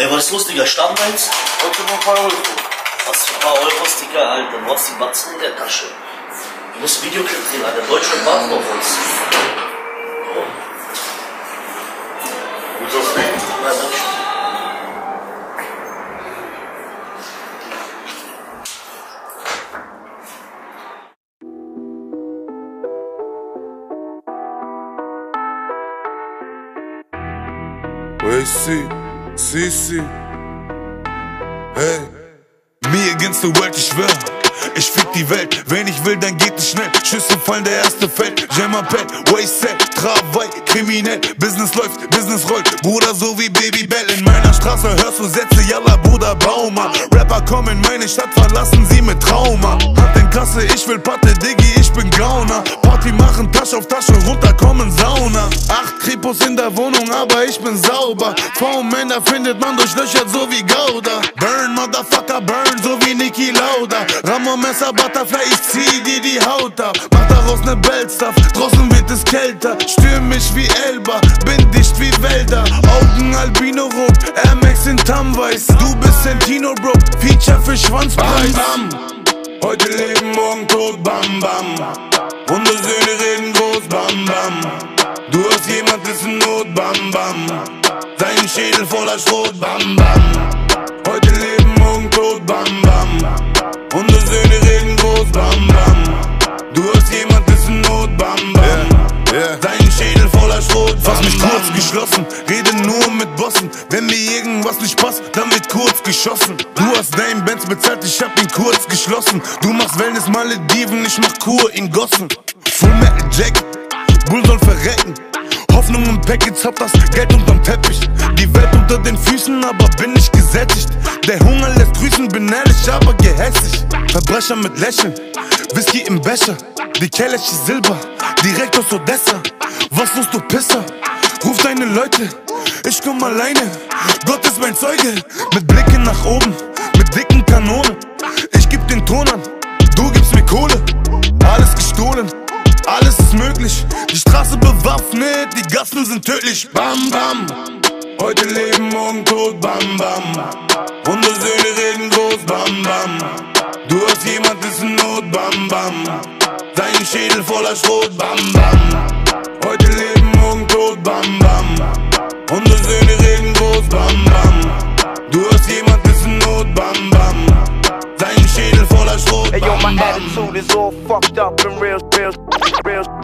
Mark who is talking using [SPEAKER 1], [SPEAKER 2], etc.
[SPEAKER 1] Ey, was ist los, Digga? Stammweiz?
[SPEAKER 2] Heute nur ein paar Euro.
[SPEAKER 1] Was für ein paar Euros, Digga, Alter? Du hast die Batzen in der Tasche. Du musst ein Videoclip drehen, Alter. Deutschland wartet auf uns. Oh.
[SPEAKER 2] Willst du das nehmen?
[SPEAKER 1] Nein, danke schön.
[SPEAKER 3] Hey, si, hey. Me against the world, ich schwör. Ich fick die Welt, wenn ich will, dann geht es schnell. Schüsse fallen, der erste fällt. Jammer Pet, Wayset, Travai, kriminell. Business läuft, Business rollt, Bruder, so wie Babybell. In meiner Straße hörst du Sätze, yalla, Bruder, Bauma. Rapper kommen in meine Stadt, verlassen sie mit Trauma. Hat in Kasse, ich will Patte, Diggi, ich bin Gauner. Party machen, Tasche auf Tasche, runterkommen, Sauna. 8 Kripos in der Wohnung, aber ich bin sauber. V-Männer findet man durch Löcher, so wie Gouda. Burn, Motherfucker, burn, so wie Niki Lauda. Ramon Messer, Butterfly, ich zieh dir die Haut ab. Mach daraus ne Bellstuff, draußen wird es kälter. Stürm mich wie Elba, bin dicht wie Wälder. Augen albino rot, Air Max in Tamweiß. Du bist Santino, Bro, Feature für Schwanzpreis. Bam, bam. Heute leben, morgen tot, bam, bam. Hundesöhne reden groß, bam, bam. Du hast jemand, ist in Not, bam, bam. Sein Schädel voller Schrot, bam, bam. Heute leben, morgen tot, bam, bam. Hundesöhne reden groß, bam, bam. Du hast jemand, ist in Not, bam, bam. Sein Schädel voller Schrot, fass mich kurz geschlossen. Rede nur mit Bossen. Wenn mir irgendwas nicht passt, dann wird kurz geschossen. Du hast deinen Benz bezahlt, ich hab ihn kurz geschlossen. Du machst Wellness Malediven, ich mach Kur in Gossen. Full Metal Jacket, Bull soll verrecken. Hoffnung im Package, hab das Geld unterm Teppich. Die Welt unter den Füßen, aber bin nicht gesättigt. Der Hunger lässt grüßen, bin ehrlich, aber gehässig. Verbrecher mit Lächeln, Whisky im Becher. Die Kellerche Silber, direkt aus Odessa. Was musst du Pisser? Ruf deine Leute, ich komm alleine. Gott ist mein Zeuge, mit Blicken nach oben, mit dicken Kanonen. Ich geb den Ton an, du gibst mir Kohle. Alles gestohlen, alles ist möglich. Die Straße bewaffnet, die Gassen sind tödlich. Bam, bam. Heute leben, morgen tot, bam, bam. Hundesöhne reden groß, bam, bam. Du hast jemand, ist in Not, bam, bam. Sein Schädel voller Schrot, bam, bam. Heute leben, morgen tot, bam, bam. Hundesöhne reden groß, bam, bam. Du hast jemand, ist in Not, bam, bam. Sein Schädel voller Schrot, bam, bam.
[SPEAKER 4] Hey yo, my attitude is all fucked up and real.